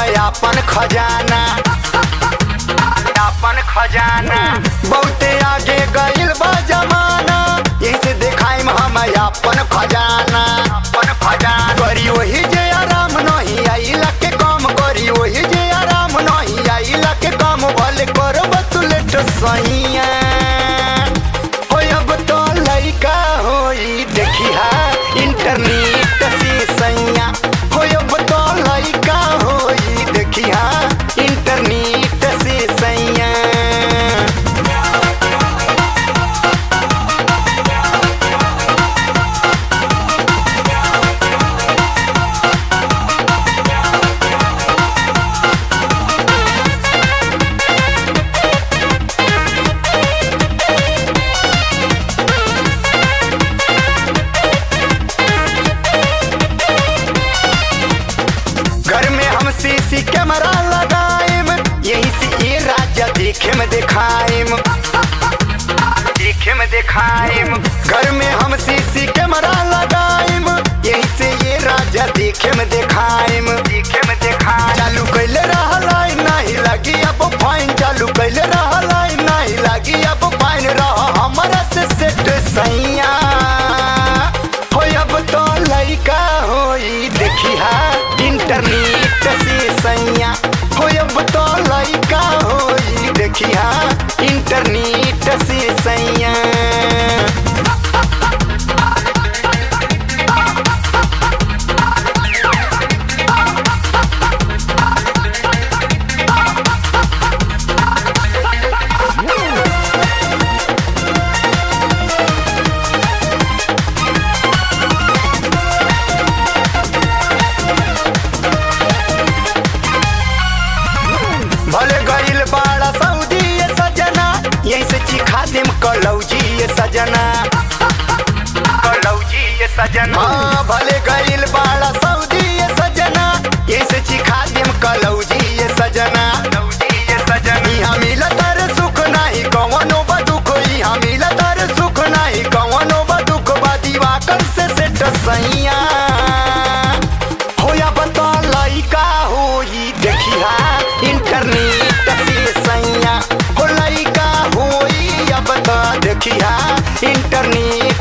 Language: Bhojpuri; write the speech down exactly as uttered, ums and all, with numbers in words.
अपन खजाना अपन खजाना बहुते आगे गइल बा जमाना यही से देखाइम हम अपन खजाना अपन खजाना करी वही जे आराम नहीं आइला के काम करी वही जे आराम नहीं आइला के काम भले करब तू लेट सैया हो अब तो लइका होई देखिहा इंटरनेट से सैया हो अब तो लइका होई देखिहा इंटरनेट से सैया घर में हम सीसी कैमरा लगाएम यही से ये राजा देखे में दिखाएम देखे में दिखाएम घर में हम सीसी कैमरा लगाएम यही से ये राजा देखे में दिखाएम देखे में दिखा चालू कैले रहला नहीं लगी अब फाइन चालू कैले रहला नहीं लगी अब फाइन रह हमारा से सेट सैया हो अब तो लइका होई देखिहा इंटरनेट से सैया हो अब तो लइका होई देखिहा इंटरनेट से सैया भले गइल बाड़ा सऊदी ये सजना यही से चिखा देम कलौजी ये सजना कलौजी ये सजना हाँ भले गइल बाड़ा सऊदी ये सजना यही से चिखा देम कलौजी ये सजना कलौजी ये सजना यहाँ मिलत रे सुख नहीं कवनो बदुख यहाँ मिलत रे सुख नहीं कवनो बदुख बा दिवाकर से सेट सैया होया बता लइका होई देखिहा इंटरनेट से सैया हो लइका होई अब तो देखिहा इंटरनेट